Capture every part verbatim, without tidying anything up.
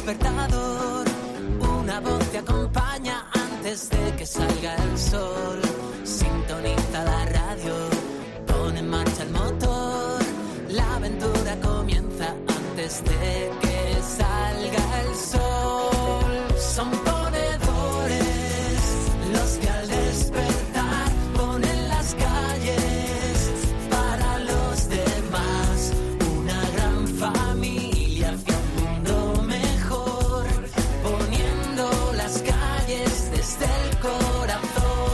despertador, una voz te acompaña antes de que salga el sol. Sintoniza la radio, pon en marcha el motor, la aventura comienza antes de que salga el sol. Son ponedores los que al despertar ponen las calles para los demás, una gran familia hacia un mundo mejor, poniendo las calles desde el corazón.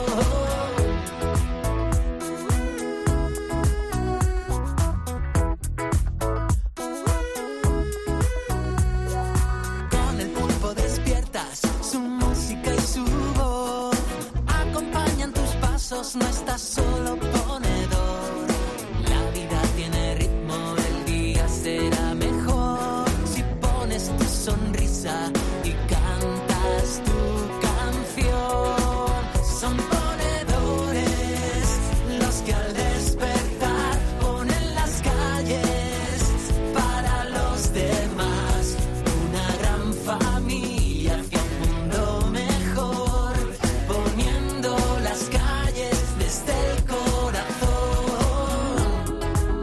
Con el pulpo despiertas, su música y su voz acompañan tus pasos, no estás solo ponedor. La vida tiene ritmo, el día será mejor si pones tu sonrisa y cantas tu canción. Son ponedores los que al despertar ponen las calles para los demás, una gran familia hacia un mundo mejor, poniendo las calles desde el corazón,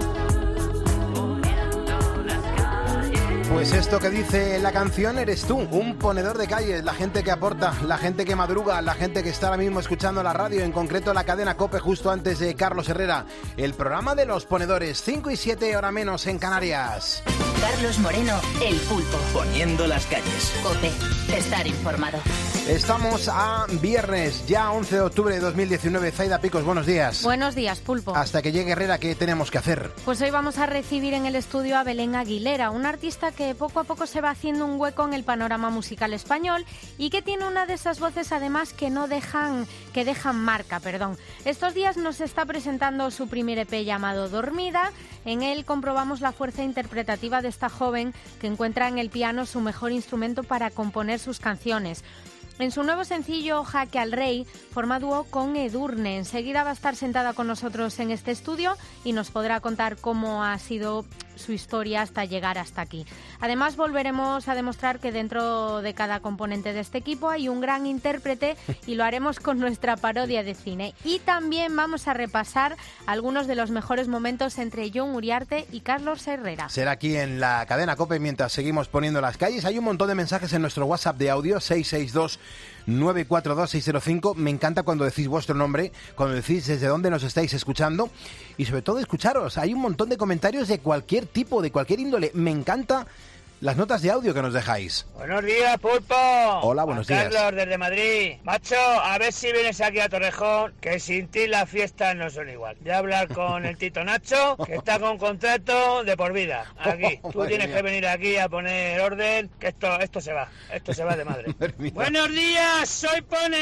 poniendo las calles. Pues esto que dice la canción eres tú, un ponedor de calles, la gente que aporta, la gente que madruga, la gente que está ahora mismo escuchando la radio, en concreto la cadena COPE justo antes de Carlos Herrera, el programa de los ponedores, cinco y siete hora menos en Canarias. Carlos Moreno, El Pulpo. Poniendo las calles. COPE, estar informado. Estamos a viernes, ya once de octubre de dos mil diecinueve. Zaida Picos, buenos días. Buenos días, Pulpo. Hasta que llegue Herrera, ¿qué tenemos que hacer? Pues hoy vamos a recibir en el estudio a Belén Aguilera, una artista que poco a poco se va haciendo un hueco en el panorama musical español y que tiene una de esas voces además que no dejan, que dejan marca, perdón. Estos días nos está presentando su primer E P llamado Dormida. En él comprobamos la fuerza interpretativa de esta joven que encuentra en el piano su mejor instrumento para componer sus canciones. En su nuevo sencillo Jaque al Rey forma dúo con Edurne. Enseguida va a estar sentada con nosotros en este estudio y nos podrá contar cómo ha sido su historia hasta llegar hasta aquí. Además, volveremos a demostrar que dentro de cada componente de este equipo hay un gran intérprete y lo haremos con nuestra parodia de cine. Y también vamos a repasar algunos de los mejores momentos entre Jon Uriarte y Carlos Herrera. Será aquí en la cadena COPE mientras seguimos poniendo las calles. Hay un montón de mensajes en nuestro WhatsApp de audio seis seis dos nueve cuatro dos seis cero cinco. Me encanta cuando decís vuestro nombre, cuando decís desde dónde nos estáis escuchando y sobre todo escucharos. Hay un montón de comentarios de cualquier tipo, de cualquier índole. Me encanta las notas de audio que nos dejáis. Buenos días, Pulpo. Hola, buenos Juan días. Carlos, desde Madrid. Macho, a ver si vienes aquí a Torrejón, que sin ti las fiestas no son igual. Voy a hablar con el Tito Nacho, que está con contrato de por vida. Aquí, tú Madre tienes mía. que venir aquí a poner orden, que esto, esto se va, esto se va de madre. Buenos días, soy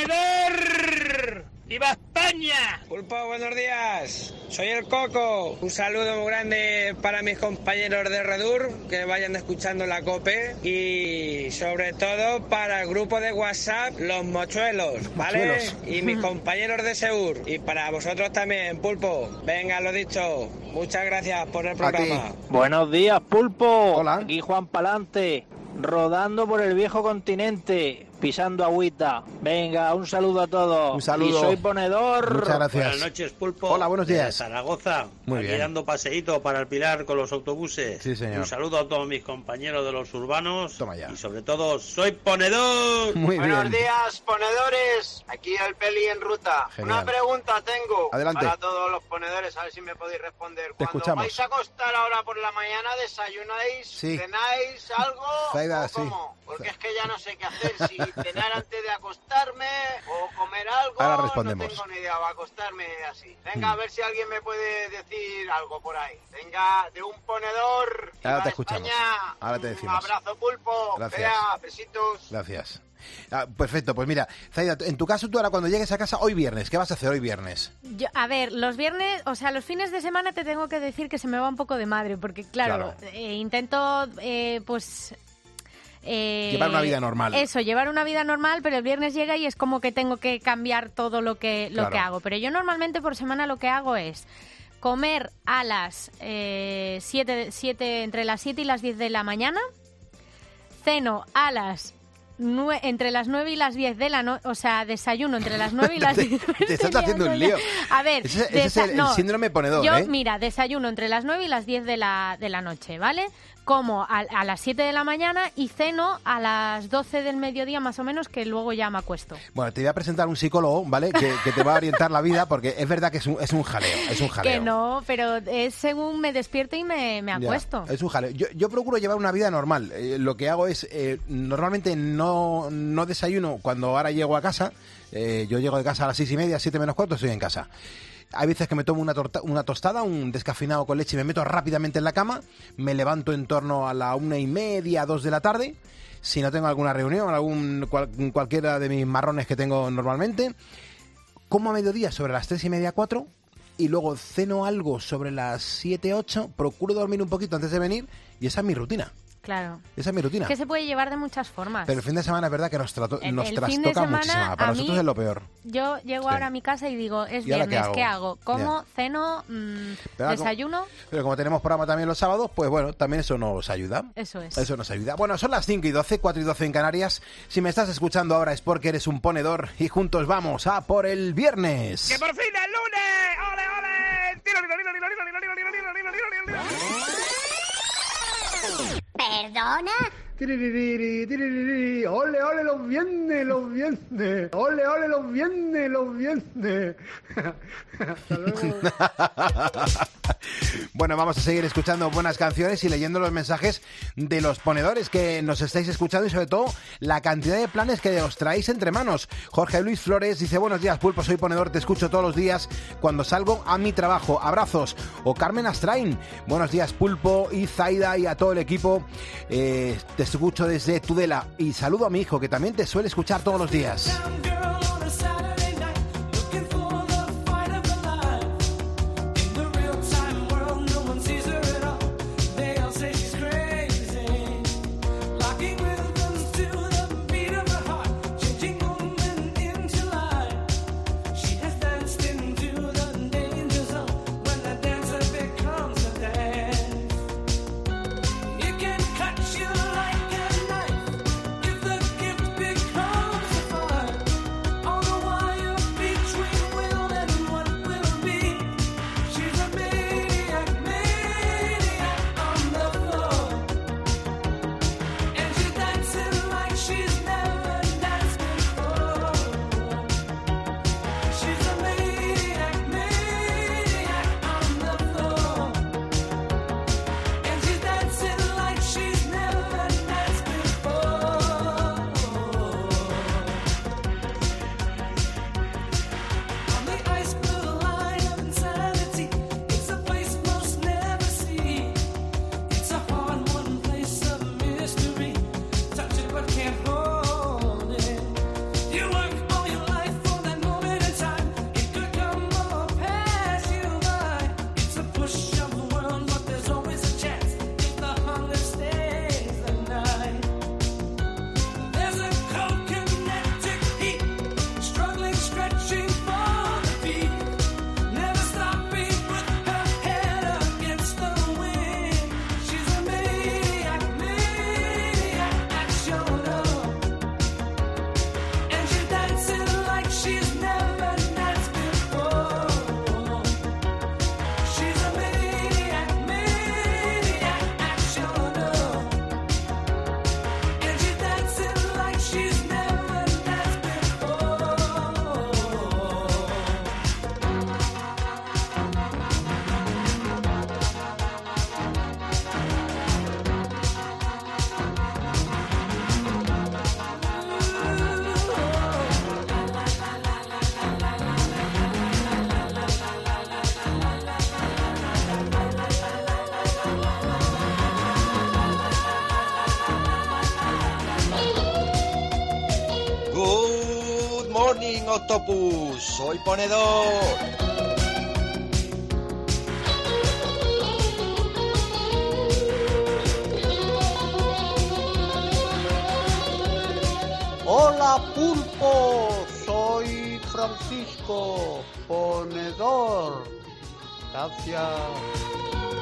ponedor. ¡Viva España! Pulpo, buenos días. Soy el Coco. Un saludo muy grande para mis compañeros de Redur, que vayan escuchando la COPE. Y sobre todo para el grupo de WhatsApp, Los Mochuelos, ¿vale? Mochuelos. Y mis compañeros de Seur. Y para vosotros también, Pulpo. Venga, lo dicho. Muchas gracias por el programa. Buenos días, Pulpo. Hola. Aquí Juan Palante, rodando por el viejo continente, pisando agüita. Venga, un saludo a todos. Un saludo. Y soy ponedor. Muchas gracias. Buenas noches, Pulpo. Hola, buenos días. De Zaragoza. Muy Aquí bien. dando paseíto para el Pilar con los autobuses. Sí, señor. Un saludo a todos mis compañeros de los urbanos. Toma ya. Y sobre todo, soy ponedor. Muy Buenos bien. días, ponedores. Aquí el Peli en ruta. Genial. Una pregunta tengo Adelante. para todos los ponedores, a ver si me podéis responder. Te Cuando escuchamos. vais a acostar ahora por la mañana, ¿desayunáis? Sí. ¿Cenáis algo? Zaida, ¿O sí. cómo? Porque es que ya no sé qué hacer, si cenar antes de acostarme o comer algo. Ahora respondemos. No tengo ni idea, va a acostarme así. Venga, a ver si alguien me puede decir algo por ahí. Venga, de un ponedor. Ahora Viva te escuchamos. España. Ahora te Un decimos. abrazo, Pulpo. Gracias. Vea, besitos. Gracias. Ah, perfecto, pues mira, Zaida, en tu caso tú ahora cuando llegues a casa, hoy viernes, ¿qué vas a hacer hoy viernes? Yo, a ver, los viernes, o sea, los fines de semana te tengo que decir que se me va un poco de madre, porque claro, Claro. eh, intento, eh, pues... eh, Llevar una vida normal. Eso, llevar una vida normal, pero el viernes llega y es como que tengo que cambiar todo lo que, lo Claro. que hago. Pero yo normalmente por semana lo que hago es comer a las eh, siete, siete, entre las siete y las diez de la mañana, ceno a las... Nue- entre las nueve y las diez de la noche, o sea, desayuno entre las nueve y las diez. Te estás haciendo un lío. A ver, ese, ese es el, el no, síndrome ponedor, yo, ¿eh? mira, desayuno entre las nueve y las diez de la, de la noche, ¿vale? Como a, a las siete de la mañana y ceno a las doce del mediodía más o menos, que luego ya me acuesto. Bueno, te voy a presentar un psicólogo, ¿vale? Que, que te va a orientar la vida, porque es verdad que es un, es un jaleo, es un jaleo. Que no, pero es según me despierto y me, me acuesto. Ya, es un jaleo. Yo, yo procuro llevar una vida normal. Eh, lo que hago es, eh, normalmente no, no desayuno cuando ahora llego a casa. Eh, yo llego de casa a las seis y media, siete menos cuarto, estoy en casa. Hay veces que me tomo una, torta, una tostada, un descafeinado con leche y me meto rápidamente en la cama. Me levanto en torno a la una y media, dos de la tarde. Si no tengo alguna reunión, algún cual, cualquiera de mis marrones que tengo normalmente. Como a mediodía sobre las tres y media, cuatro. Y luego ceno algo sobre las siete, ocho. Procuro dormir un poquito antes de venir. Y esa es mi rutina. Claro. Esa es mi rutina. Es que se puede llevar de muchas formas. Pero el fin de semana es verdad que nos, trato, el, nos el trastoca fin de semana, muchísimo. Para nosotros mí, es lo peor. Yo llego Sí. ahora a mi casa y digo, es ¿Y ahora viernes, qué ¿qué hago? hago? ¿Como? Ya. ¿Ceno? Mmm, Pero, ¿desayuno? Pero como tenemos programa también los sábados, pues bueno, también eso nos ayuda. Eso es. Eso nos ayuda. Bueno, son las cinco y doce, cuatro y doce en Canarias. Si me estás escuchando ahora es porque eres un ponedor y juntos vamos a por el viernes. ¡Que por fin es lunes! ¡Ole, ole! ¡Tiro, tiro, tiro, tiro, tiro, tiro, tiro, tiro, tiro, tiro, tiro, tiro! ¿Perdona? Tiririri, tiririri. Ole, ole, los viernes, los viernes. Ole, ole, los viernes, los viernes. Hasta luego. Bueno, vamos a seguir escuchando buenas canciones y leyendo los mensajes de los ponedores que nos estáis escuchando y sobre todo la cantidad de planes que os traéis entre manos. Jorge Luis Flores dice, buenos días, Pulpo, soy ponedor, te escucho todos los días cuando salgo a mi trabajo. Abrazos. O Carmen Astrain, buenos días, Pulpo y Zaida y a todo el equipo. Eh, te escucho desde Tudela y saludo a mi hijo que también te suele escuchar todos los días. Octopus, soy ponedor. Hola, Pulpo, soy Francisco, ponedor. Gracias.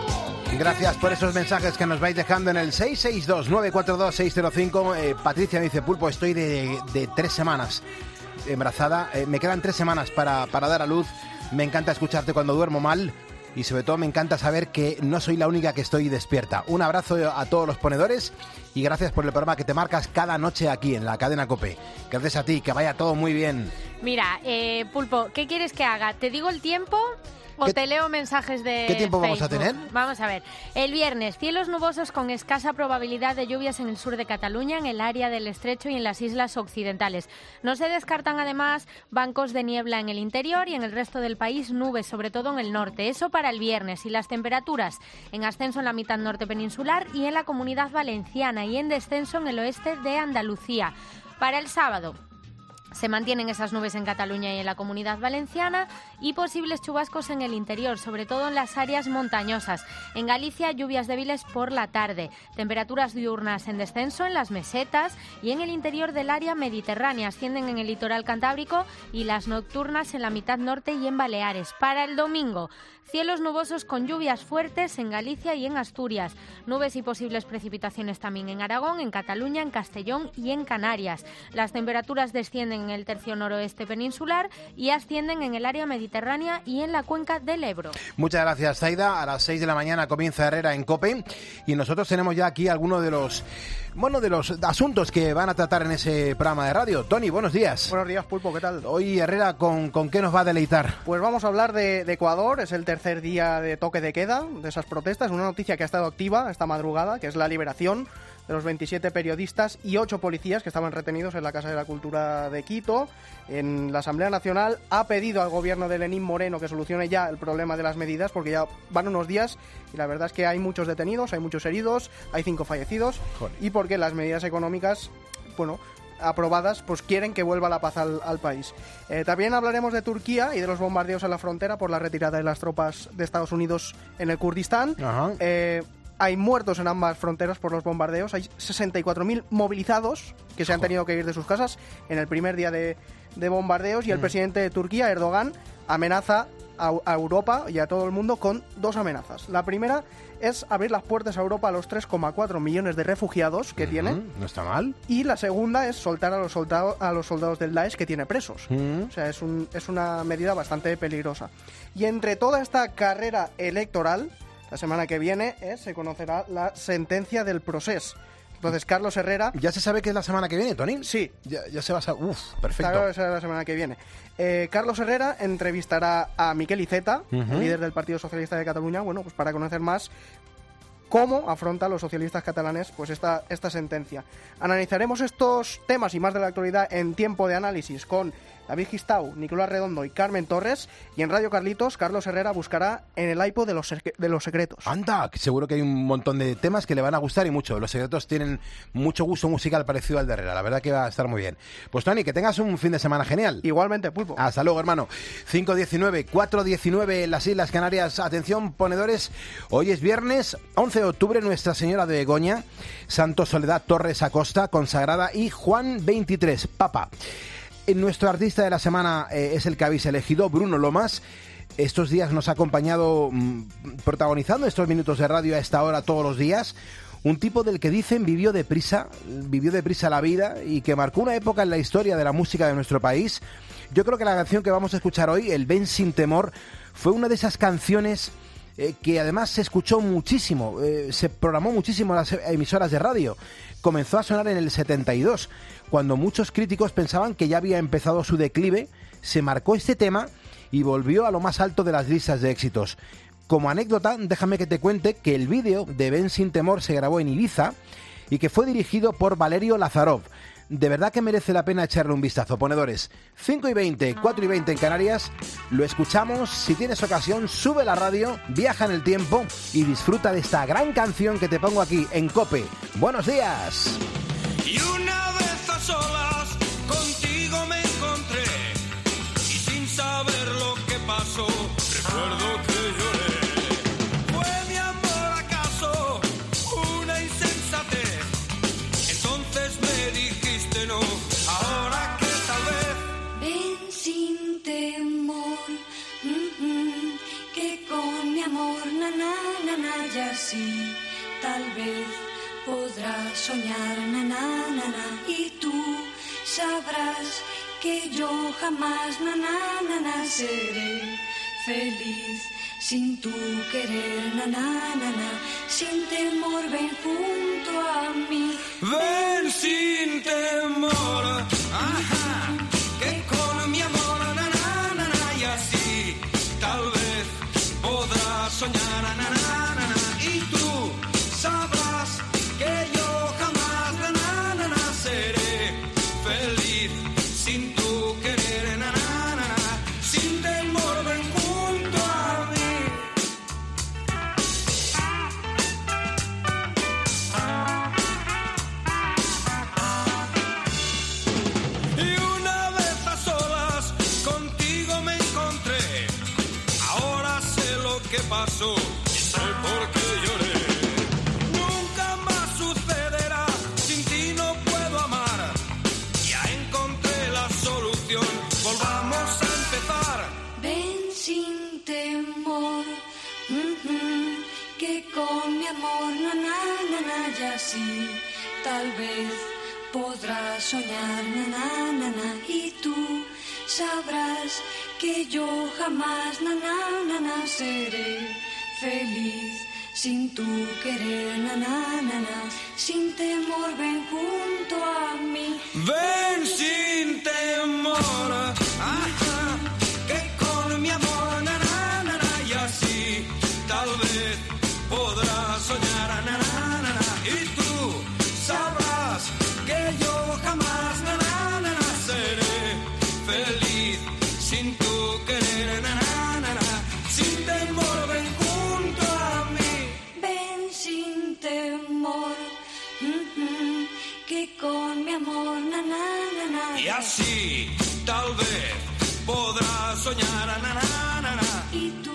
Gracias por esos mensajes que nos vais dejando en el seis seis dos, nueve cuatro dos, seis cero cinco. Eh, Patricia me dice, Pulpo, estoy de, de tres semanas embarazada. Eh, me quedan tres semanas para, para dar a luz. Me encanta escucharte cuando duermo mal. Y sobre todo me encanta saber que no soy la única que estoy despierta. Un abrazo a todos los ponedores y gracias por el programa que te marcas cada noche aquí en la cadena COPE. Gracias a ti, que vaya todo muy bien. Mira, eh, Pulpo, ¿qué quieres que haga? ¿Te digo el tiempo o te leo mensajes de ¿Qué tiempo vamos Facebook? a tener? Vamos a ver. El viernes, cielos nubosos con escasa probabilidad de lluvias en el sur de Cataluña, en el área del Estrecho y en las islas occidentales. No se descartan además bancos de niebla en el interior y en el resto del país nubes, sobre todo en el norte. Eso para el viernes. Y las temperaturas en ascenso en la mitad norte peninsular y en la Comunidad Valenciana y en descenso en el oeste de Andalucía. Para el sábado, se mantienen esas nubes en Cataluña y en la Comunidad Valenciana y posibles chubascos en el interior, sobre todo en las áreas montañosas. En Galicia, lluvias débiles por la tarde. Temperaturas diurnas en descenso en las mesetas y en el interior del área mediterránea. Ascienden en el litoral cantábrico y las nocturnas en la mitad norte y en Baleares. Para el domingo, cielos nubosos con lluvias fuertes en Galicia y en Asturias. Nubes y posibles precipitaciones también en Aragón, en Cataluña, en Castellón y en Canarias. Las temperaturas descienden en el tercio noroeste peninsular y ascienden en el área mediterránea y en la cuenca del Ebro. Muchas gracias, Zaida. A las seis de la mañana comienza Herrera en COPE y nosotros tenemos ya aquí algunos de los bueno de los asuntos que van a tratar en ese programa de radio. Tony, buenos días. Buenos días, Pulpo, ¿qué tal? Hoy Herrera, ¿con, con qué nos va a deleitar? Pues vamos a hablar de, de Ecuador. Es el tercer día de toque de queda de esas protestas. Una noticia que ha estado activa esta madrugada, que es la liberación de los veintisiete periodistas y ocho policías que estaban retenidos en la Casa de la Cultura de Quito. En la Asamblea Nacional ha pedido al gobierno de Lenín Moreno que solucione ya el problema de las medidas, porque ya van unos días y la verdad es que hay muchos detenidos, hay muchos heridos, hay cinco fallecidos. Joder. Y porque las medidas económicas, bueno, aprobadas, pues quieren que vuelva la paz al, al país. Eh, también hablaremos de Turquía y de los bombardeos en la frontera por la retirada de las tropas de Estados Unidos en el Kurdistán. Ajá. Eh, Hay muertos en ambas fronteras por los bombardeos. Hay sesenta y cuatro mil movilizados que se han tenido que ir de sus casas en el primer día de, de bombardeos. Y el mm. presidente de Turquía, Erdogan, amenaza a, a Europa y a todo el mundo con dos amenazas. La primera es abrir las puertas a Europa a los tres coma cuatro millones de refugiados que uh-huh. tiene. No está mal. Y la segunda es soltar a los, soldados, a los soldados del Daesh que tiene presos. Uh-huh. O sea, es, un, es una medida bastante peligrosa. Y entre toda esta carrera electoral, la semana que viene eh, se conocerá la sentencia del procés. Entonces, Carlos Herrera... ¿Ya se sabe que es la semana que viene, Tony? Sí. Ya, ya se va a saber... Uf, perfecto. Claro, será la semana que viene. Eh, Carlos Herrera entrevistará a Miquel Iceta, uh-huh. el líder del Partido Socialista de Cataluña, bueno, pues para conocer más cómo afrontan los socialistas catalanes pues esta, esta sentencia. Analizaremos estos temas y más de la actualidad en Tiempo de Análisis con David Gistau, Nicolás Redondo y Carmen Torres. Y en Radio Carlitos, Carlos Herrera buscará en el iPod de los, de los secretos. ¡Anda! Seguro que hay un montón de temas que le van a gustar y mucho. Los secretos tienen mucho gusto musical parecido al de Herrera. La verdad que va a estar muy bien. Pues Tony, que tengas un fin de semana genial. Igualmente, Pulpo. Hasta luego, hermano. cinco diecinueve, cuatro diecinueve en las Islas Canarias. Atención, ponedores. Hoy es viernes, once de octubre, Nuestra Señora de Begoña, Santo Soledad Torres Acosta, consagrada, y Juan veintitrés, Papa. Nuestro artista de la semana eh, es el que habéis elegido, Bruno Lomas. Estos días nos ha acompañado mmm, protagonizando estos minutos de radio a esta hora todos los días. Un tipo del que dicen vivió deprisa, vivió deprisa la vida y que marcó una época en la historia de la música de nuestro país. Yo creo que la canción que vamos a escuchar hoy, el Ven sin temor, fue una de esas canciones eh, que además se escuchó muchísimo, eh, se programó muchísimo en las emisoras de radio. Comenzó a sonar en el setenta y dos, cuando muchos críticos pensaban que ya había empezado su declive. Se marcó este tema y volvió a lo más alto de las listas de éxitos. Como anécdota, déjame que te cuente que el vídeo de Ven sin temor se grabó en Ibiza y que fue dirigido por Valerio Lazarov. De verdad que merece la pena echarle un vistazo, ponedores. cinco y veinte, cuatro y veinte en Canarias. Lo escuchamos. Si tienes ocasión, sube la radio, viaja en el tiempo y disfruta de esta gran canción que te pongo aquí en COPE. ¡Buenos días! Y una vez a solas contigo me encontré y sin saber lo que pasó, recuerdo que lloré. ¿Fue mi amor acaso una insensatez? Entonces me dijiste no, ahora que tal vez. Ven sin temor, mm-mm, que con mi amor, na, na, na, na, y así tal vez podrás soñar, na, na, na, na, y tú sabrás que yo jamás, na, na, na, na, seré feliz sin tu querer, na, na, na, na, sin temor, ven junto a mí. Ven sin temor, ajá, que con mi amor, na, na, na, na, y así tal vez podrás soñar, na, na, na, na, y tú sabrás que yo jamás, na, na, na, na, seré feliz sin tu querer, na, na, na, na, sin temor, ven junto a mí. Y una vez a solas contigo me encontré, ahora sé lo que pasó y sé por qué lloré. Nunca más sucederá, sin ti no puedo amar, ya encontré la solución, volvamos a empezar. Ven sin temor, mm-hmm, que con mi amor, na, na, na, na, y así tal vez podrás soñar, na, na, na, na, y tú sabrás que yo jamás, na, na, na, na, seré feliz sin tu querer, na, na, na, na, sin temor, ven junto a mí. Ven sin temor, ajá, que con mi amor, na, na, na, na, y así tal vez podrás soñar, na, na, na, na, y tú sabrás que yo jamás, na, na, na, na, seré feliz sin tu querer, na, na, na, na, sin temor, ven junto a mí. Ven sin temor, mm-hmm, que con mi amor, na, na, na, na, Y así tal vez podrás soñar, na, na, na, na, y tú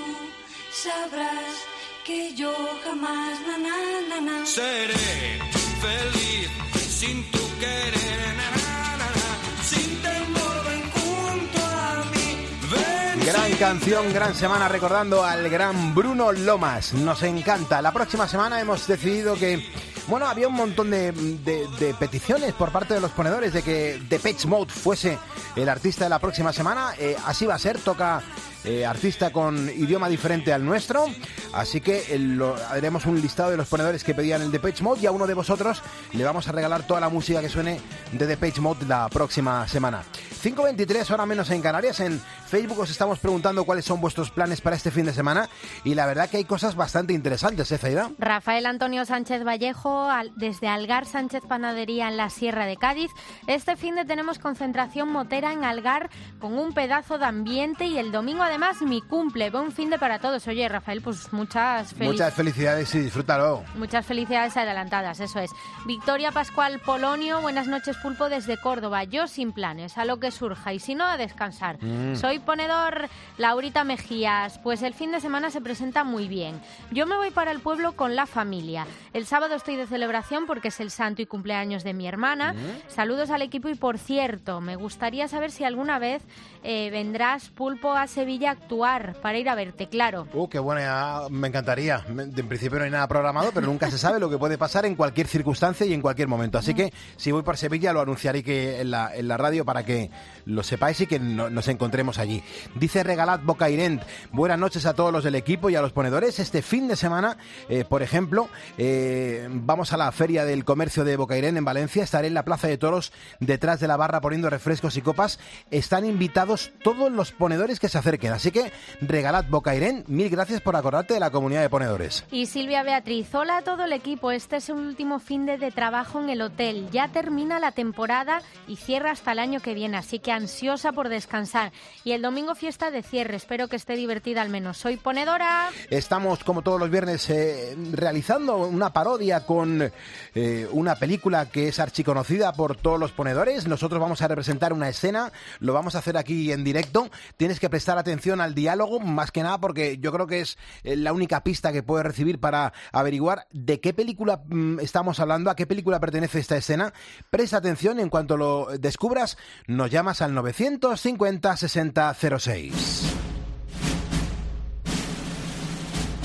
sabrás que yo jamás, na, na, na, na, seré feliz sin tu querer, na, na, na, na, sin temor, ven junto a mí. Ven Gran sin canción, gran semana recordando al gran Bruno Lomas. Nos encanta. La próxima semana hemos decidido que, bueno, había un montón de, de, de peticiones por parte de los ponedores de que Depeche Mode fuese el artista de la próxima semana. Eh, así va a ser, toca eh, artista con idioma diferente al nuestro. Así que eh, lo, haremos un listado de los ponedores que pedían el Depeche Mode y a uno de vosotros le vamos a regalar toda la música que suene de Depeche Mode la próxima semana. cinco veintitrés, hora menos en Canarias. En Facebook os estamos preguntando cuáles son vuestros planes para este fin de semana y la verdad que hay cosas bastante interesantes, ¿eh, Zaida? Rafael Antonio Sánchez Vallejo, al, desde Algar Sánchez Panadería en la Sierra de Cádiz. Este fin de tenemos concentración motera en Algar con un pedazo de ambiente y el domingo además mi cumple. Buen fin de para todos. Oye, Rafael, pues muchas felicidades. Muchas felicidades y disfrútalo. Muchas felicidades adelantadas, eso es. Victoria Pascual Polonio, buenas noches, Pulpo, desde Córdoba. Yo sin planes, a lo que surja y si no, a descansar. Mm. Soy ponedor. Laurita Mejías, pues el fin de semana se presenta muy bien. Yo me voy para el pueblo con la familia. El sábado estoy de celebración porque es el santo y cumpleaños de mi hermana. Mm. Saludos al equipo y, por cierto, me gustaría saber si alguna vez eh, vendrás, Pulpo, a Sevilla a actuar para ir a verte, claro. Uh, qué buena, me encantaría. En principio no hay nada programado, pero nunca se sabe lo que puede pasar en cualquier circunstancia y en cualquier momento. Así que si voy por Sevilla lo anunciaré que en la, en la radio para que lo sepáis y que no, nos encontremos allí. Dice Regalat Bocairent, buenas noches a todos los del equipo y a los ponedores. Este fin de semana, eh, por ejemplo, eh, vamos a la Feria del Comercio de Bocairent en Valencia. Estaré en la Plaza de Toros detrás de la barra poniendo refrescos y copas. Están invitados todos los ponedores que se acerquen. Así que Regalat Bocairent, mil gracias por acordarte de la comunidad de ponedores. Y Silvia Beatriz, hola a todo el equipo. Este es el último fin de, de trabajo en el hotel. Ya termina la temporada y cierra hasta el año que viene, así que ansiosa por descansar. Y el domingo fiesta de cierre. Espero que esté divertida al menos. Soy ponedora. Estamos, como todos los viernes, eh, realizando una parodia con eh, una película que es archiconocida por todos los ponedores. Nosotros vamos a representar una escena. Lo vamos a hacer aquí en directo. Tienes que prestar atención al diálogo, más que nada porque yo creo que es la única pista que puedes recibir para averiguar de qué película mm, estamos hablando, a qué película pertenece esta escena. Presta atención, en cuanto lo descubras, nos llamas al novecientos cincuenta sesenta cero seis.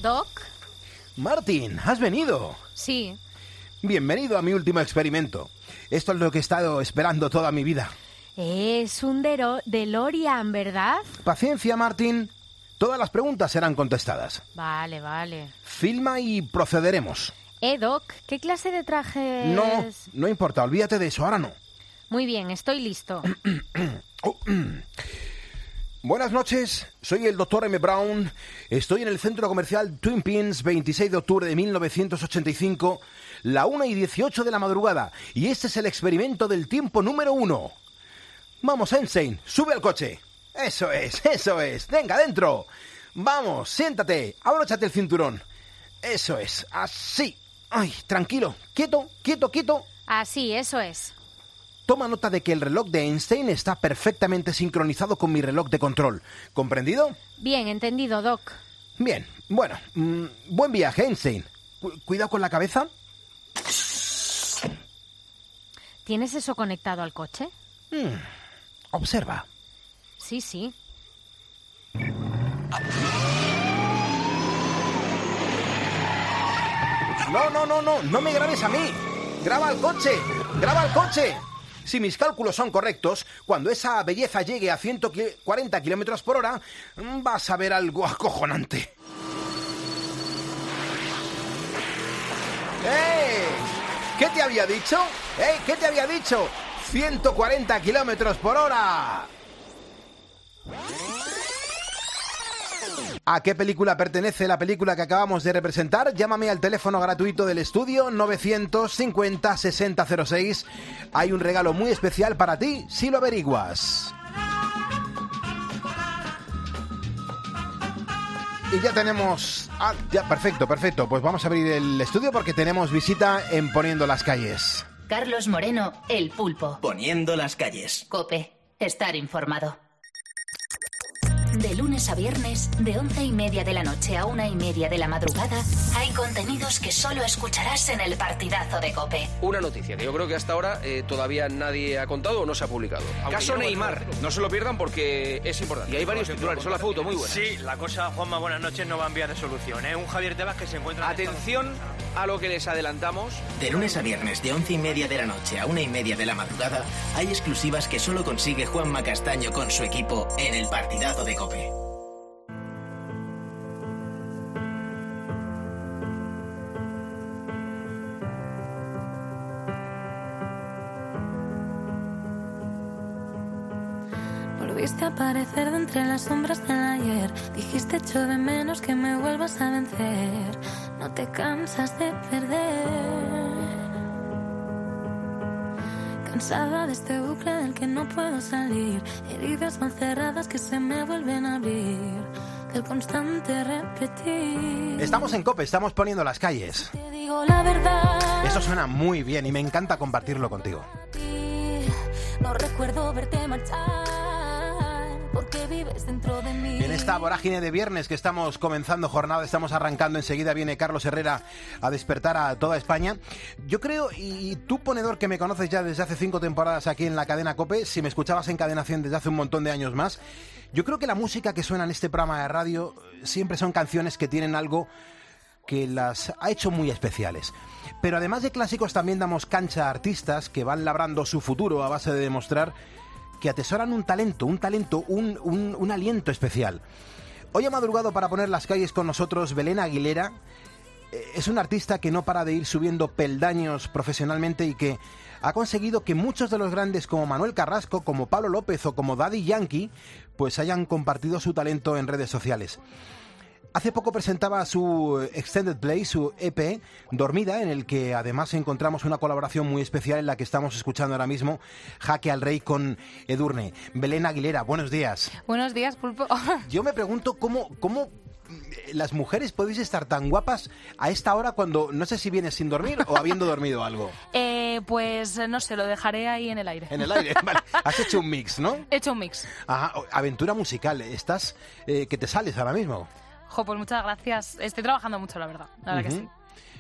Doc. Martín, ¿has venido? Sí. Bienvenido a mi último experimento. Esto es lo que he estado esperando toda mi vida. Es un Dero- DeLorean, ¿verdad? Paciencia, Martín. Todas las preguntas serán contestadas. Vale, vale. Filma y procederemos. Eh, Doc, ¿qué clase de traje No, es? no importa, olvídate de eso, ahora no. Muy bien, estoy listo. Buenas noches, soy el doctor M. Brown. Estoy en el centro comercial Twin Pines, veintiséis de octubre de mil novecientos ochenta y cinco, la una y dieciocho de la madrugada. Y este es el experimento del tiempo número uno. Vamos, Einstein, sube al coche. Eso es, eso es. Venga, dentro. Vamos, siéntate, abróchate el cinturón. Eso es, así. Ay, tranquilo, quieto, quieto, quieto. Así, eso es. Toma nota de que el reloj de Einstein está perfectamente sincronizado con mi reloj de control. ¿Comprendido? Bien, entendido, Doc. Bien, bueno, mmm, buen viaje, Einstein. Cu- cuidado con la cabeza. ¿Tienes eso conectado al coche? Mm, observa. Sí, sí. No, no, no, no, no me grabes a mí. Graba al coche, graba al coche. Si mis cálculos son correctos, cuando esa belleza llegue a ciento cuarenta kilómetros por hora, vas a ver algo acojonante. ¡Eh! ¿Qué te había dicho? ¡Eh! ¿Qué te había dicho? ciento cuarenta kilómetros por hora. ¿A qué película pertenece la película que acabamos de representar? Llámame al teléfono gratuito del estudio novecientos cincuenta sesenta cero seis. Hay un regalo muy especial para ti si lo averiguas. Y ya tenemos... Ah, ya, perfecto, perfecto. Pues vamos a abrir el estudio porque tenemos visita en Poniendo las Calles. Carlos Moreno, El Pulpo. Poniendo las Calles. COPE. Estar informado. De lunes a viernes, de once y media de la noche a una y media de la madrugada, hay contenidos que solo escucharás en el partidazo de COPE. Una noticia que yo creo que hasta ahora eh, todavía nadie ha contado o no se ha publicado. Aunque Caso no Neymar. No se lo pierdan porque es importante. Y hay varios titulares. Son la foto muy buena. Sí, la cosa, Juanma, buenas noches, no va en vía de solución, ¿eh? Un Javier Tebas que se encuentra... Atención a lo que les adelantamos. De lunes a viernes, de once y media de la noche a una y media de la madrugada, hay exclusivas que solo consigue Juanma Castaño con su equipo en el partidazo de COPE. Volviste a aparecer de entre las sombras del ayer. Dijiste echo de menos que me vuelvas a vencer. No te cansas de perder. Cansada de este bucle del que no puedo salir. Heridas mal cerradas que se me vuelven a abrir. Del constante repetir. Estamos en COPE, estamos Poniendo las Calles. Te digo la verdad. Esto suena muy bien y me encanta compartirlo contigo. No recuerdo verte marchar. Porque vives dentro de mí. En esta vorágine de viernes que estamos comenzando jornada, estamos arrancando, enseguida viene Carlos Herrera a despertar a toda España. Yo creo, y tú, ponedor, que me conoces ya desde hace cinco temporadas aquí en la cadena COPE, si me escuchabas en Cadena cien desde hace un montón de años más, yo creo que la música que suena en este programa de radio siempre son canciones que tienen algo que las ha hecho muy especiales. Pero además de clásicos también damos cancha a artistas que van labrando su futuro a base de demostrar que atesoran un talento, un talento, un, un, un aliento especial. Hoy ha madrugado para poner las calles con nosotros Belén Aguilera. Es una artista que no para de ir subiendo peldaños profesionalmente y que ha conseguido que muchos de los grandes como Manuel Carrasco, como Pablo López o como Daddy Yankee, pues hayan compartido su talento en redes sociales. Hace poco presentaba su Extended Play, su E P, Dormida, en el que además encontramos una colaboración muy especial en la que estamos escuchando ahora mismo, Jaque al Rey con Edurne. Belén Aguilera, buenos días. Buenos días, Pulpo. Yo me pregunto cómo, cómo las mujeres podéis estar tan guapas a esta hora cuando no sé si vienes sin dormir o habiendo dormido algo. Eh, pues no sé, lo dejaré ahí en el aire. En el aire, vale. Has hecho un mix, ¿no? He hecho un mix. Ajá, aventura musical. Estás, eh, que te sales ahora mismo. Jo, pues muchas gracias. Estoy trabajando mucho, la verdad. La verdad uh-huh. que sí.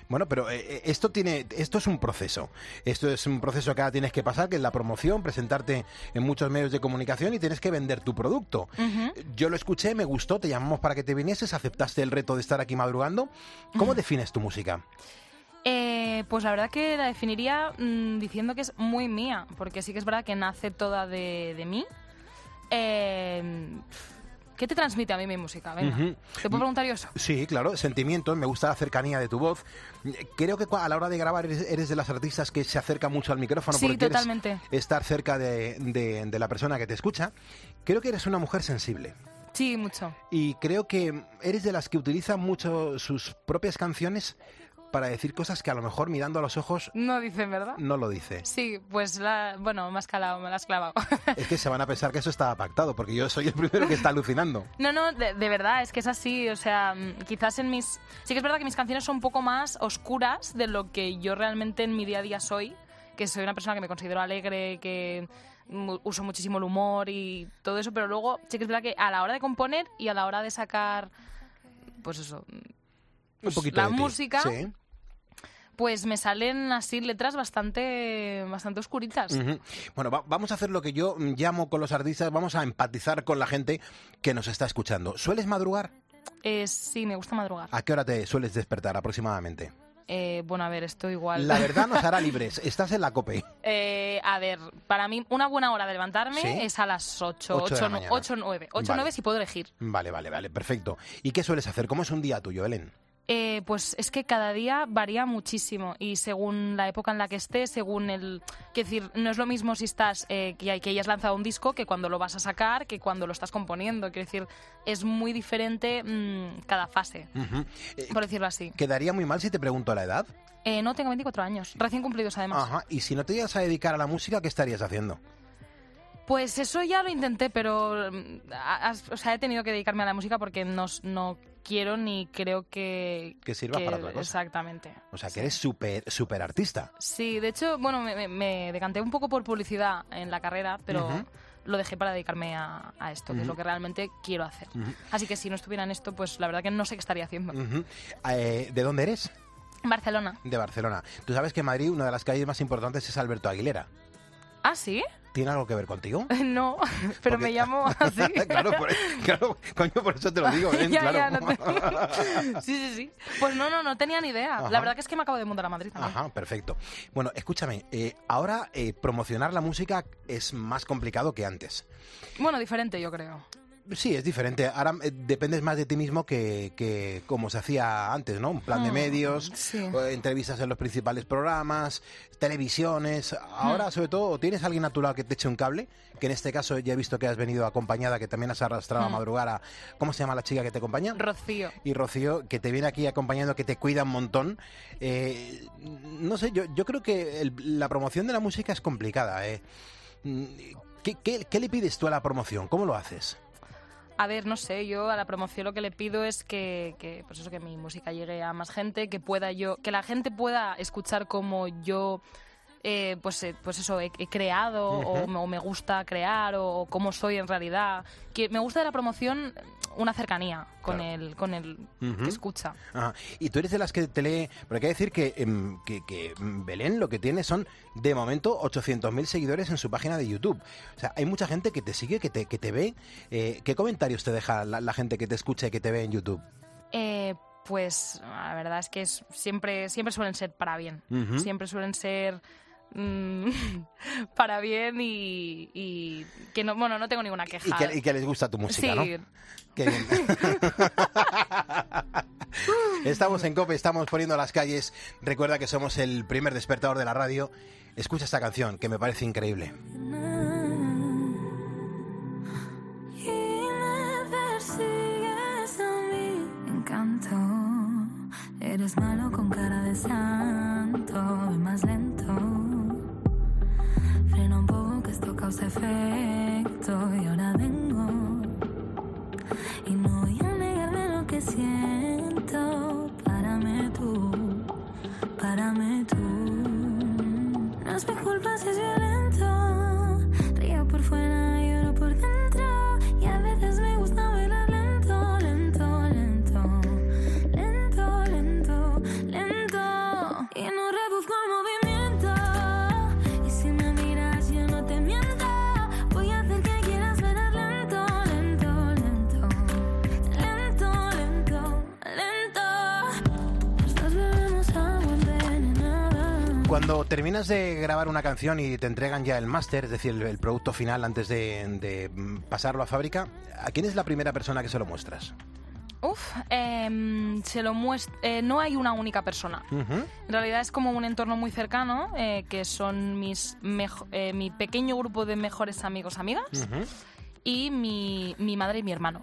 Bueno, pero eh, esto tiene, esto es un proceso. Esto es un proceso que ahora tienes que pasar, que es la promoción, presentarte en muchos medios de comunicación y tienes que vender tu producto. Uh-huh. Yo lo escuché, me gustó, te llamamos para que te vinieses, aceptaste el reto de estar aquí madrugando. ¿Cómo uh-huh. defines tu música? Eh, pues la verdad que la definiría mmm, diciendo que es muy mía, porque sí que es verdad que nace toda de, de mí. Eh, ¿Qué te transmite a mí mi música? Venga, uh-huh. ¿te puedo preguntar yo eso? Sí, claro, sentimientos, me gusta la cercanía de tu voz. Creo que a la hora de grabar eres, eres de las artistas que se acerca mucho al micrófono sí, porque totalmente. Quieres estar cerca de, de, de la persona que te escucha. Creo que eres una mujer sensible. Sí, mucho. Y creo que eres de las que utiliza mucho sus propias canciones para decir cosas que a lo mejor mirando a los ojos... No dicen, ¿verdad? No lo dice. Sí, pues, la, bueno, me has calado, me la has clavado. Es que se van a pensar que eso estaba pactado, porque yo soy el primero que está alucinando. No, no, de, de verdad, es que es así, o sea, quizás en mis... Sí que es verdad que mis canciones son un poco más oscuras de lo que yo realmente en mi día a día soy, que soy una persona que me considero alegre, que uso muchísimo el humor y todo eso, pero luego sí que es verdad que a la hora de componer y a la hora de sacar, pues eso, pues un poquito la de ti. música... Sí. Pues me salen así letras bastante, bastante oscuritas. Uh-huh. Bueno, va, vamos a hacer lo que yo llamo con los artistas, vamos a empatizar con la gente que nos está escuchando. ¿Sueles madrugar? Eh, sí, me gusta madrugar. ¿A qué hora te sueles despertar aproximadamente? Eh, bueno, a ver, esto igual... La verdad nos hará libres. Estás en la COPE. Eh, a ver, para mí una buena hora de levantarme ¿Sí? es a las ocho, ocho, nueve. ocho, nueve si puedo elegir. Vale, vale, vale, perfecto. ¿Y qué sueles hacer? ¿Cómo es un día tuyo, Belén? Eh, pues es que cada día varía muchísimo y según la época en la que estés, según el... Quiero decir, no es lo mismo si estás, eh, que, que hayas lanzado un disco que cuando lo vas a sacar, que cuando lo estás componiendo. Quiero decir, es muy diferente mmm, cada fase, uh-huh. eh, por decirlo así. ¿Quedaría muy mal si te pregunto la edad? Eh, no, tengo veinticuatro años, recién cumplidos además. Ajá. ¿Y si no te ibas a dedicar a la música, qué estarías haciendo? Pues eso ya lo intenté, pero a, a, o sea, he tenido que dedicarme a la música porque no, no quiero ni creo que... Que sirva que, para otra cosa. Exactamente. O sea, que sí. eres súper súper artista. Sí, de hecho, bueno, me, me decanté un poco por publicidad en la carrera, pero... Uh-huh. Lo dejé para dedicarme a, a esto, que uh-huh. es lo que realmente quiero hacer. Uh-huh. Así que si no estuviera en esto, pues la verdad que no sé qué estaría haciendo. Uh-huh. eh, ¿De dónde eres? Barcelona. De Barcelona. Tú sabes que en Madrid una de las calles más importantes es Alberto Aguilera. ¿Ah, sí? ¿Tiene algo que ver contigo? No, pero Porque... me llamo así. claro, por, claro, coño, por eso te lo digo, ¿eh? ya, claro. ya, no te... sí, sí, sí. Pues no, no, no tenía ni idea. Ajá. La verdad que es que me acabo de mudar a Madrid también. Ajá, perfecto. Bueno, escúchame, eh, ahora eh, promocionar la música es más complicado que antes. Bueno, diferente, yo creo. Sí, es diferente. Ahora eh, dependes más de ti mismo que, que como se hacía antes, ¿no? Un plan de medios, sí. eh, entrevistas en los principales programas, televisiones. Ahora, mm. sobre todo, ¿tienes alguien a tu lado que te eche un cable? Que en este caso ya he visto que has venido acompañada, que también has arrastrado mm. a madrugar a... ¿Cómo se llama la chica que te acompaña? Rocío. Y Rocío, que te viene aquí acompañando, que te cuida un montón. Eh, no sé, yo, yo creo que el, la promoción de la música es complicada. ¿eh? ¿Qué, qué, ¿Qué le pides tú a la promoción? ¿Cómo lo haces? A ver, no sé, yo a la promoción lo que le pido es que, que, pues eso, que mi música llegue a más gente, que pueda yo, que la gente pueda escuchar como yo, eh, pues, eh, pues eso, he, he creado uh-huh. o, o me gusta crear o, o cómo soy en realidad. Que me gusta de la promoción una cercanía con claro. el con el uh-huh. que escucha. Ajá. Y tú eres de las que te lee, pero hay que decir que, eh, que, que Belén lo que tiene son de momento ochocientos mil seguidores en su página de YouTube. O sea, hay mucha gente que te sigue, que te, que te ve. Eh, ¿Qué comentarios te deja la, la gente que te escucha y que te ve en YouTube? Eh, pues la verdad es que es, siempre, siempre suelen ser para bien. Uh-huh. Siempre suelen ser... para bien y, y que no, bueno, no tengo ninguna queja. Y que, y que les gusta tu música, sí. ¿no? Qué bien. Estamos en COPE, estamos poniendo las calles. Recuerda que somos el primer despertador de la radio. Escucha esta canción que me parece increíble. Encanto, eres malo con cara de santo, más lento. Frena un poco que esto causa efecto y ahora vengo y no voy a negarme lo que siento. Párame tú, párame tú. No es mi culpa si es violento. Río por fuera y lloro por dentro y a veces me gusta bailar lento, lento, lento, lento, lento, lento. Cuando terminas de grabar una canción y te entregan ya el máster, es decir, el, el producto final antes de, de pasarlo a fábrica, ¿a quién es la primera persona que se lo muestras? Uf, eh, se lo muest- eh, no hay una única persona. Uh-huh. En realidad es como un entorno muy cercano, eh, que son mis mejo- eh, mi pequeño grupo de mejores amigos, amigas, Uh-huh. y mi, mi madre y mi hermano.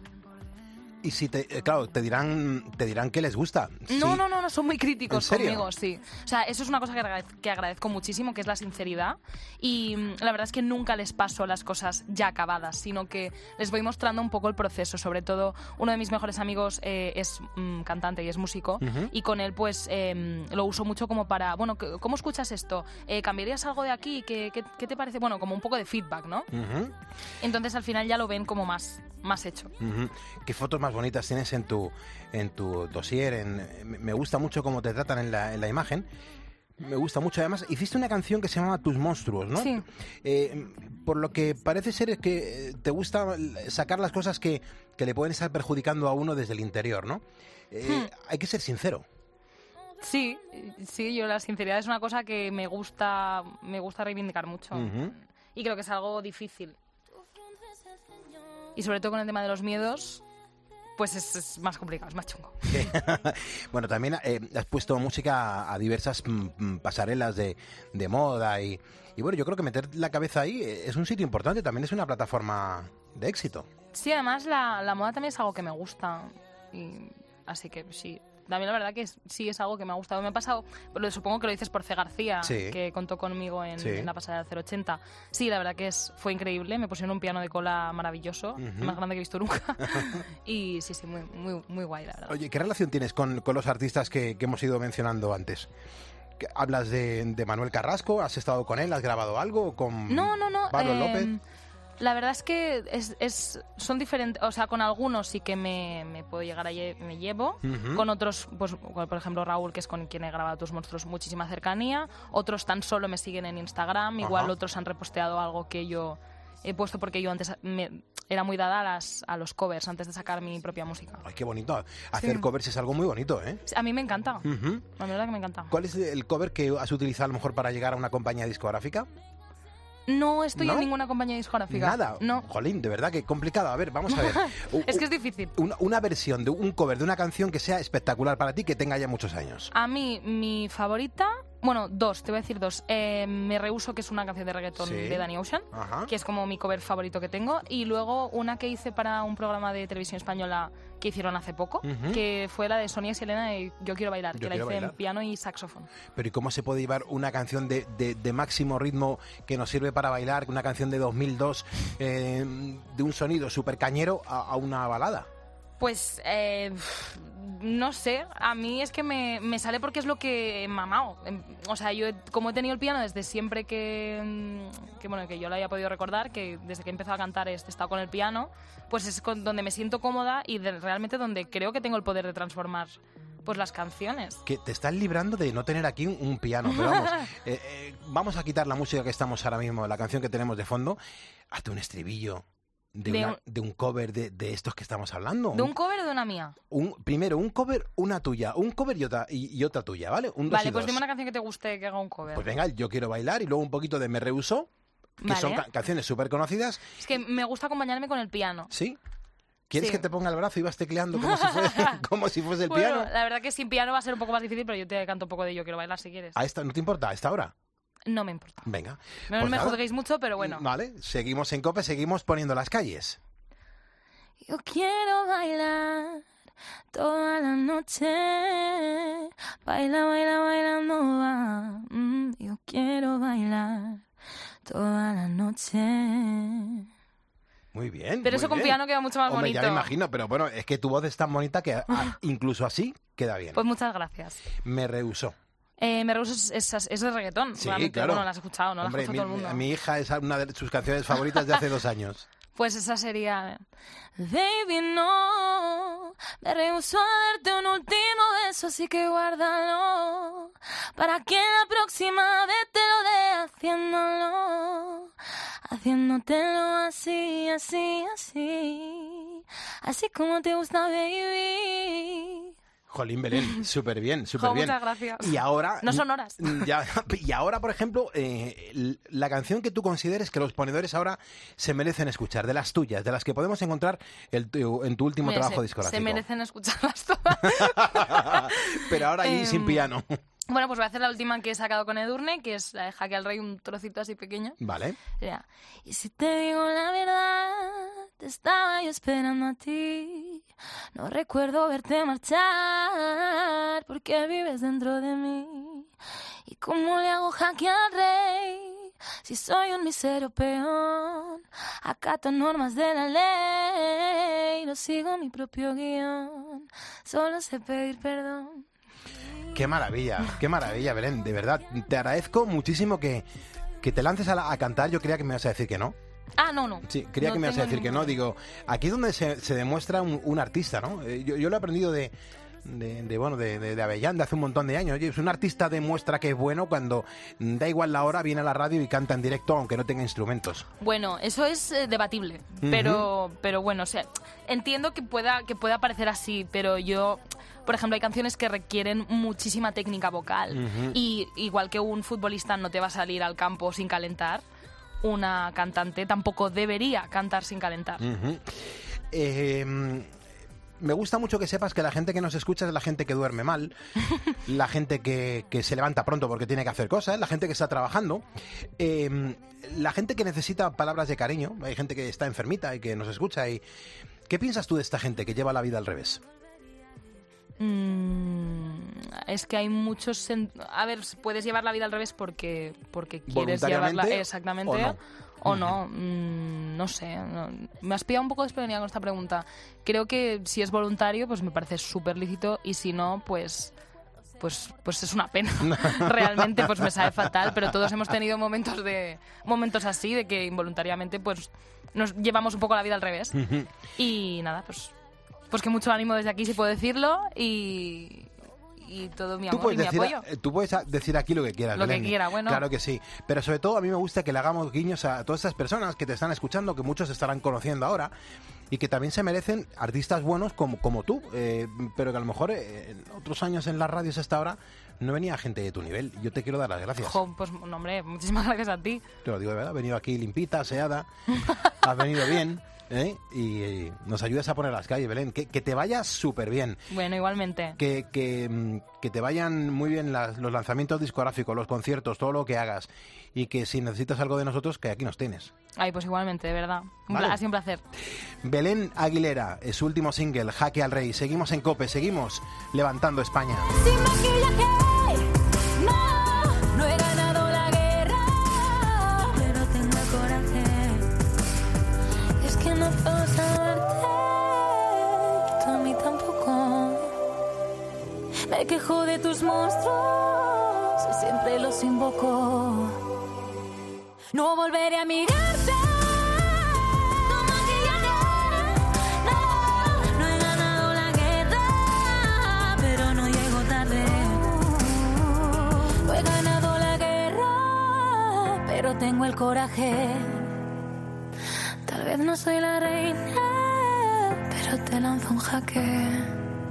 Y si te, eh, claro, te dirán, te dirán que les gusta. No, Sí. no, no, no, son muy críticos ¿En serio? conmigo, sí. O sea, eso es una cosa que, agradez- que agradezco muchísimo, que es la sinceridad. Y mm, la verdad es que nunca les paso las cosas ya acabadas, sino que les voy mostrando un poco el proceso. Sobre todo, uno de mis mejores amigos eh, es mm, cantante y es músico. Ujú. Y con él, pues, eh, lo uso mucho como para, bueno, c- ¿cómo escuchas esto? Eh, ¿Cambiarías algo de aquí? ¿Qué, qué, qué te parece? Bueno, como un poco de feedback, ¿no? Ujú, Entonces, al final ya lo ven como más, más hecho. ujú. ¿Qué fotos más bonitas tienes en tu en tu dossier? En, me- me gusta mucho cómo te tratan en la, en la imagen. Me gusta mucho. Además, hiciste una canción que se llama Tus monstruos, ¿no? Sí. Eh, por lo que parece ser es que eh, te gusta sacar las cosas que, que le pueden estar perjudicando a uno desde el interior, ¿no? Eh, Hmm. Hay que ser sincero. Sí, sí, yo la sinceridad es una cosa que me gusta, me gusta reivindicar mucho. Ujú. Y creo que es algo difícil. Y sobre todo con el tema de los miedos, pues es, es más complicado, es más chungo. Bueno, también eh, has puesto música a, a diversas mm, mm, pasarelas de, de moda y, y bueno, yo creo que meter la cabeza ahí eh, es un sitio importante, también es una plataforma de éxito. Sí, además la, la moda también es algo que me gusta. Y, así que sí. También la verdad que es- sí es algo que me ha gustado. Me ha pasado, pero supongo que lo dices por C. García, Sí. que contó conmigo en, Sí. en la pasada del cero ochenta. Sí, la verdad que es, fue increíble. Me pusieron un piano de cola maravilloso, Ujú. más grande que he visto nunca. Y sí, sí, muy, muy, muy guay, la verdad. Oye, ¿qué relación tienes con, con los artistas que, que hemos ido mencionando antes? ¿Que ¿Hablas de, de Manuel Carrasco? ¿Has estado con él? ¿Has grabado algo? ¿Con No, no, no. Pablo eh, López? La verdad es que es, es, son diferentes. O sea, con algunos sí que me, me puedo llegar a lle- me llevo. Ujú. Con otros, pues con, por ejemplo, Raúl, que es con quien he grabado Tus monstruos, muchísima cercanía. Otros tan solo me siguen en Instagram. Igual Ajá. otros han reposteado algo que yo he puesto porque yo antes me- era muy dada a, las, a los covers antes de sacar mi propia música. Ay, qué bonito. Hacer Sí. covers es algo muy bonito, ¿eh? A mí me encanta. Ujú. La verdad que me encanta. ¿Cuál es el cover que has utilizado a lo mejor para llegar a una compañía discográfica? No estoy ¿No? en ninguna compañía discográfica. Nada. No. Jolín, de verdad que complicado. A ver, vamos a ver. U- Es que es difícil. Una, una versión de un cover de una canción que sea espectacular para ti, que tenga ya muchos años. A mí, mi favorita, bueno, dos, te voy a decir dos. Eh, Me Rehuso, que es una canción de reggaetón Sí. de Danny Ocean, Ajá. que es como mi cover favorito que tengo. Y luego una que hice para un programa de televisión española que hicieron hace poco, Ujú. que fue la de Sonia y Selena de Yo Quiero Bailar, Yo que la Quiero hice Bailar. en piano y saxofón. Pero ¿y cómo se puede llevar una canción de, de- de máximo ritmo que nos sirve para bailar, una canción de dos mil dos, eh, de un sonido súper cañero, a, a una balada? Pues, eh, no sé, a mí es que me, me sale porque es lo que he mamado. Em, O sea, yo he- como he tenido el piano desde siempre que, mm, que, bueno, que yo lo haya podido recordar, que desde que he empezado a cantar he estado con el piano, pues es con- donde me siento cómoda y de- realmente donde creo que tengo el poder de transformar pues las canciones. Que te estás librando de no tener aquí un, un piano, pero vamos, eh, eh, vamos a quitar la música que estamos ahora mismo, la canción que tenemos de fondo, hazte un estribillo de, De una- un- de un cover de, de estos que estamos hablando. ¿De un cover o de una mía? Un- primero un cover, una tuya, un cover y otra, y, y otra tuya, ¿vale? Un dos Vale, y pues dos. dime una canción que te guste que haga un cover. Pues venga, Yo Quiero Bailar y luego un poquito de Me Rehusó, que Vale. son ca- canciones súper conocidas. Es que me gusta acompañarme con el piano. ¿Sí? ¿Quieres Sí. que te ponga el brazo y vas tecleando como si fuese, como si fuese el Bueno, piano? la verdad que sin piano va a ser un poco más difícil, pero yo te canto un poco de Yo Quiero Bailar si quieres. ¿A esta, ¿No te importa? ¿A esta hora? No me importa. Venga. No Pues me nada. juzguéis mucho, pero bueno. Vale, seguimos en COPE, seguimos poniendo las calles. Yo quiero bailar toda la noche. Baila, baila, bailando va. Mm, yo quiero bailar toda la noche. Muy bien. Pero muy eso con bien. piano queda mucho más Hombre, bonito. ya me imagino, pero bueno, es que tu voz es tan bonita que a- incluso así queda bien. Pues muchas gracias. Me rehusó. Eh, me rehuso es, es, es de reggaetón. Sí, realmente. claro. Bueno, la has escuchado, ¿no? Hombre, la has mi, escuchado todo el mundo. a mi hija es una de sus canciones favoritas de hace dos años. Pues esa sería... Baby, no, me rehuso a darte un último beso, así que guárdalo, para que la próxima vez te lo dé haciéndolo, haciéndotelo así, así, así, así como te gusta, baby. Jolín, Belén, súper bien, súper Jo, bien. muchas gracias. Y ahora... No son horas. Ya, y ahora, por ejemplo, eh, la canción que tú consideres que los ponedores ahora se merecen escuchar, de las tuyas, de las que podemos encontrar el, tu- en tu último Mira, trabajo se, discográfico. se merecen escucharlas todas. Pero ahora ahí Em, sin piano. Bueno, pues voy a hacer la última que he sacado con Edurne, que es la de Jaque al Rey, un trocito así pequeño. Vale. Ya. Y si te digo la verdad, te estaba yo esperando a ti. No recuerdo verte marchar, porque vives dentro de mí. ¿Y cómo le hago jaque al rey? Si soy un misero peón, acato normas de la ley, no sigo mi propio guión, solo sé pedir perdón. Qué maravilla, qué maravilla, Belén. De verdad, te agradezco muchísimo que, que te lances a, la- a cantar. Yo creía que me ibas a decir que no. Ah, no, no. Sí, creía No que me ibas a tengo decir que no. ningún- Digo, aquí es donde se, se demuestra un, un artista, ¿no? Eh, Yo, yo lo he aprendido de, de, de, bueno, de, de, de Avellán, de hace un montón de años. Oye, es un artista demuestra que es bueno cuando mm, da igual la hora, viene a la radio y canta en directo, aunque no tenga instrumentos. Bueno, eso es eh, debatible, Ujú. pero, pero bueno, o sea, entiendo que pueda, que pueda parecer así, pero yo, por ejemplo, hay canciones que requieren muchísima técnica vocal Ujú. y igual que un futbolista no te va a salir al campo sin calentar, una cantante tampoco debería cantar sin calentar. Ujú. Eh, me gusta mucho que sepas que la gente que nos escucha es la gente que duerme mal, la gente que, que se levanta pronto porque tiene que hacer cosas, la gente que está trabajando, eh, la gente que necesita palabras de cariño. Hay gente que está enfermita y que nos escucha. Y ¿qué piensas tú de esta gente que lleva la vida al revés? Mm, es que hay muchos... sen- A ver, puedes llevar la vida al revés porque, porque quieres llevarla... ¿Voluntariamente Exactamente. o no? O no, mm, no sé. no- Me has pillado un poco desprevenida con esta pregunta. Creo que si es voluntario, pues me parece súper lícito, y si no, pues... Pues, pues es una pena. Realmente, pues me sabe fatal, pero todos hemos tenido momentos de momentos así, de que involuntariamente pues nos llevamos un poco la vida al revés. Ujú. Y nada, pues, pues que mucho ánimo desde aquí, si puedo decirlo, y, y todo mi Tú amor y puedes, mi decir, apoyo. eh, tú puedes a- decir aquí lo que quieras, Lo que Belén. quiera, bueno. Claro que sí. Pero sobre todo a mí me gusta que le hagamos guiños a todas estas personas que te están escuchando, que muchos estarán conociendo ahora, y que también se merecen artistas buenos como, como tú, eh, pero que a lo mejor eh, en otros años en las radios hasta ahora no venía gente de tu nivel. Yo te quiero dar las gracias. Jo, pues no, hombre, muchísimas gracias a ti. Te lo digo de verdad, has venido aquí limpita, aseada, has venido bien, ¿eh? y, eh, nos ayudas a poner las calles, Belén. Que, que te vayas súper bien. Bueno, igualmente. Que, que, mm, que te vayan muy bien las- los lanzamientos discográficos, los conciertos, todo lo que hagas. Y que si necesitas algo de nosotros, que aquí nos tienes. Ay, pues igualmente, de verdad. Un Vale. pla- ha sido un placer. Belén Aguilera, es su último single, Jaque al Rey. Seguimos en COPE, seguimos levantando España. Sin maquillaje, no, no he ganado la guerra, pero tengo el coraje. Es que no puedo saberte, tú a mí tampoco. Me quejo de tus monstruos y siempre los invoco. No volveré a mirarte. Tu maquillaje, no, no he ganado la guerra, pero no llego tarde. No he ganado la guerra, pero tengo el coraje. Tal vez no soy la reina, pero te lanzo un jaque.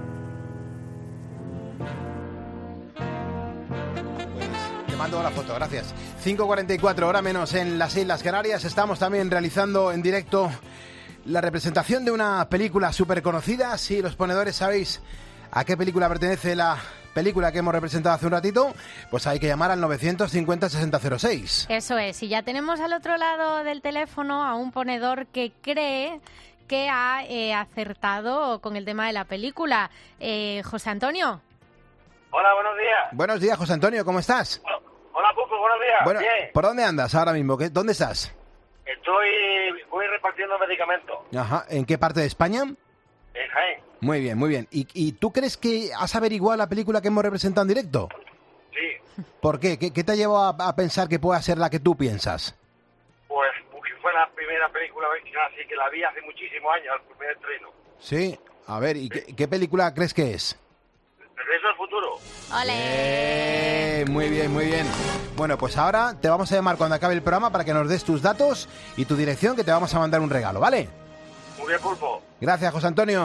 Te mando la foto, gracias. cinco cuarenta y cuatro, hora menos en las Islas Canarias. Estamos también realizando en directo la representación de una película súper conocida. Si los ponedores sabéis a qué película pertenece la película que hemos representado hace un ratito, pues hay que llamar al novecientos cincuenta sesenta cero seis. Eso es, y ya tenemos al otro lado del teléfono a un ponedor que cree que ha eh, acertado con el tema de la película. Eh, José Antonio. Hola, buenos días. Buenos días, José Antonio, ¿cómo estás? Hola, Pupo, buenos días. Bueno, Bien. ¿por dónde andas ahora mismo? ¿Qué- ¿Dónde estás? Estoy, voy repartiendo medicamentos Ajá, ¿en qué parte de España? en Jaén. Muy bien, muy bien. ¿Y, y tú crees que has averiguado la película que hemos representado en directo? Sí, ¿Por qué? ¿Qué, qué te llevó a, a pensar que pueda ser la que tú piensas? pues porque fue la primera película así que la vi hace muchísimos años, el primer estreno. Sí. A ver, ¿y qué, qué película crees que es? Regreso al futuro. Eh, muy bien, muy bien. Bueno, pues ahora te vamos a llamar cuando acabe el programa para que nos des tus datos y tu dirección, que te vamos a mandar un regalo, ¿vale? Muy bien, Pulpo. Gracias, José Antonio.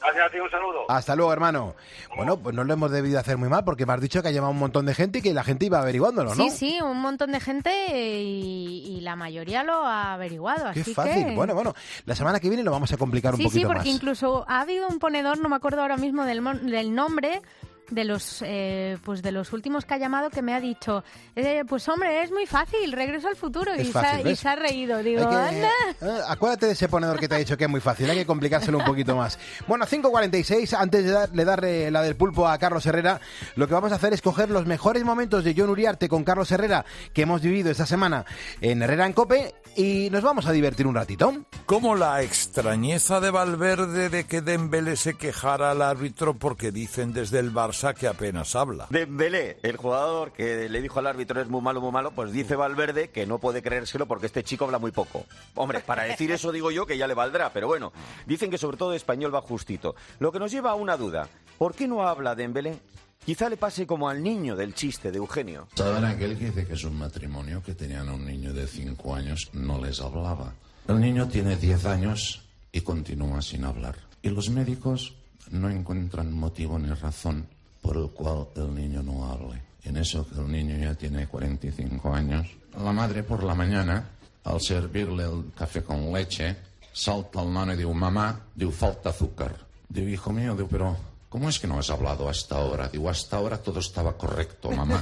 Gracias a ti, un saludo. Hasta luego, hermano. Bueno, pues no lo hemos debido hacer muy mal porque me has dicho que ha llamado un montón de gente y que la gente iba averiguándolo, ¿no? Sí, sí, un montón de gente y, y la mayoría lo ha averiguado. Qué así fácil. Que... Bueno, bueno, la semana que viene lo vamos a complicar un sí, poquito sí, porque más. incluso ha habido un ponedor, no me acuerdo ahora mismo del, mon- del nombre, de los eh, pues de los últimos que ha llamado, que me ha dicho, eh, pues hombre, es muy fácil, Regreso al Futuro. Es y, fácil, se ha, y ¿ves? se ha reído. Digo, Hay que- anda. eh, acuérdate de ese ponedor que te ha dicho que es muy fácil, hay que complicárselo un poquito más. Bueno, cinco cuarenta y seis, antes de darle, darle la del pulpo a Carlos Herrera, lo que vamos a hacer es coger los mejores momentos de Jon Uriarte con Carlos Herrera que hemos vivido esta semana en Herrera en COPE y nos vamos a divertir un ratito. Como la extrañeza de Valverde de que Dembélé se quejara al árbitro porque dicen desde el Barça que apenas habla. Dembélé, el jugador que le dijo al árbitro es muy malo, muy malo, pues dice Valverde que no puede creérselo porque este chico habla muy poco. Hombre, para decir eso digo yo que ya le valdrá, pero bueno, dicen que sobre todo español va justito. Lo que nos lleva a una duda, ¿por qué no habla Dembélé? Quizá le pase como al niño del chiste de Eugenio. ¿Saben aquel que dice que es un matrimonio que tenían a un niño de cinco años, no les hablaba? El niño tiene diez años y continúa sin hablar. Y los médicos no encuentran motivo ni razón por el cual el niño no hable. En eso que el niño ya tiene cuarenta y cinco años, la madre por la mañana, al servirle el café con leche, salta al nano y dice, mamá, digo, falta azúcar. Digo, hijo mío, digo, pero ¿cómo es que no has hablado hasta ahora? Digo, hasta ahora todo estaba correcto, mamá.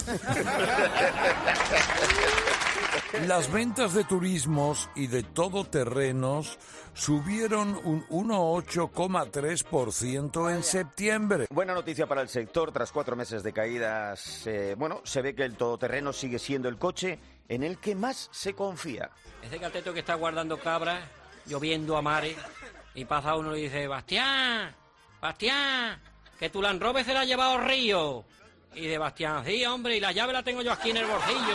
Las ventas de turismos y de todoterrenos subieron un uno coma ocho coma tres por ciento en septiembre. Buena noticia para el sector, tras cuatro meses de caídas, eh, bueno, se ve que el todoterreno sigue siendo el coche en el que más se confía. Ese cateto que está guardando cabras, lloviendo a mares, y pasa uno y dice, Bastián, Bastián, que tu Land Rover se la ha llevado al río. Y de Bastián, sí, hombre, y la llave la tengo yo aquí en el bolsillo.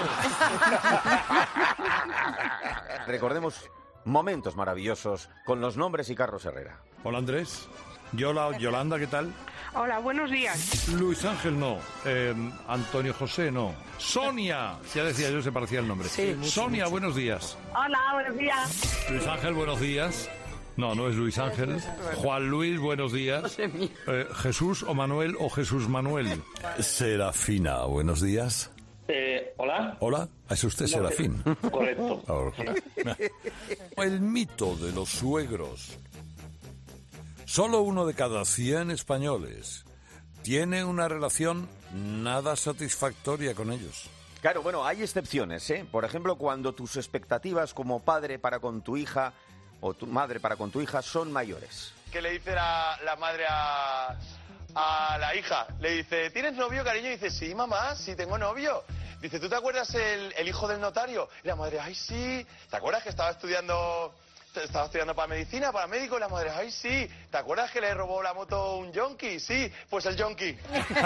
Recordemos momentos maravillosos con los nombres y Carlos Herrera. Hola Andrés. Yola, Yolanda, ¿qué tal? Hola, buenos días. Luis Ángel no. Eh, Antonio José no. Sonia. Ya decía yo, se parecía el nombre. Sí, mucho, Sonia, mucho. buenos días. Hola, buenos días. Luis Ángel, buenos días. No, no es Luis Ángel. Juan Luis, buenos días. Eh, Jesús o Manuel o Jesús Manuel. Serafina, buenos días. Eh, ¿Hola? Hola, ¿es usted Serafín? Correcto. El mito de los suegros. Solo uno de cada cien españoles tiene una relación nada satisfactoria con ellos. Claro, bueno, hay excepciones, ¿eh? Por ejemplo, cuando tus expectativas como padre para con tu hija o tu madre para con tu hija son mayores. ¿Qué le dice la, la madre a, a la hija? Le dice, ¿tienes novio, cariño? Y dice, sí, mamá, sí tengo novio. Dice, ¿tú te acuerdas el, el hijo del notario? Y la madre, ay, sí. ¿Te acuerdas que estaba estudiando... Estaba estudiando para medicina, para médico, y la madre, ay, sí. ¿Te acuerdas que le robó la moto a un yonki? Sí, pues el yonki.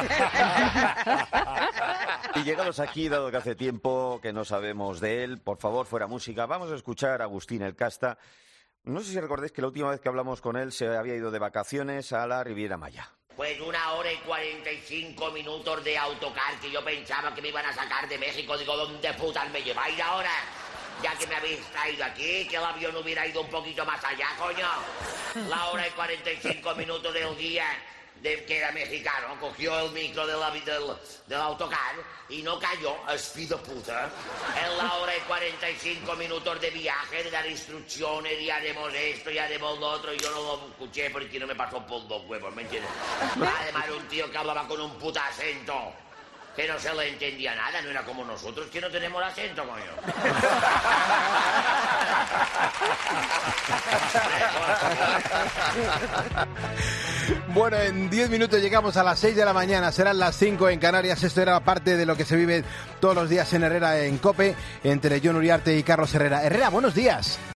Y llegados aquí, dado que hace tiempo que no sabemos de él, por favor, fuera música, vamos a escuchar a Agustín El Casta. No sé si recordáis que la última vez que hablamos con él se había ido de vacaciones a la Riviera Maya. Pues una hora y cuarenta y cinco minutos de autocar que yo pensaba que me iban a sacar de México. Digo, ¿dónde putas me lleváis ahora? Ya que me habéis traído aquí, que el avión hubiera ido un poquito más allá, coño. La hora y cuarenta y cinco minutos del día de, que era mexicano, cogió el micro de la, del, del autocar y no cayó, es fido puta. En la hora y cuarenta y cinco minutos de viaje, de dar instrucciones, y haremos esto, y haremos lo otro, y yo no lo escuché porque no me pasó por dos huevos, ¿me entiendes? Además era un tío que hablaba con un puta acento, que no se le entendía nada, no era como nosotros, que no tenemos acento, coño. Bueno, en diez minutos llegamos a las seis de la mañana, serán las cinco en Canarias. Esto era parte de lo que se vive todos los días en Herrera en COPE, entre Jon Uriarte y Carlos Herrera. Herrera, buenos días.